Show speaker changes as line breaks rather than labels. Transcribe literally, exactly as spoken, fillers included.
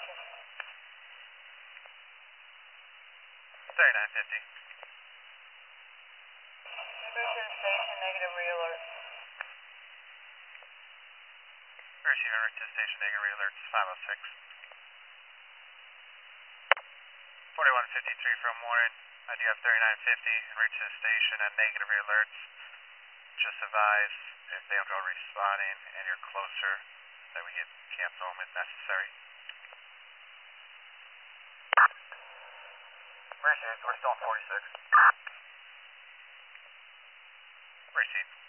thirty-nine fifty.
Richard Station, negative re-alert.
Receiving Richard Station, negative re-alert, five oh six. forty-one fifty-three from Warren. I do have thirty-nine fifty and reach the station at negative alerts. Just advise if they don't go responding and you're closer that we get cancel them if necessary.
Appreciate it. We're still on forty-six.
Receive.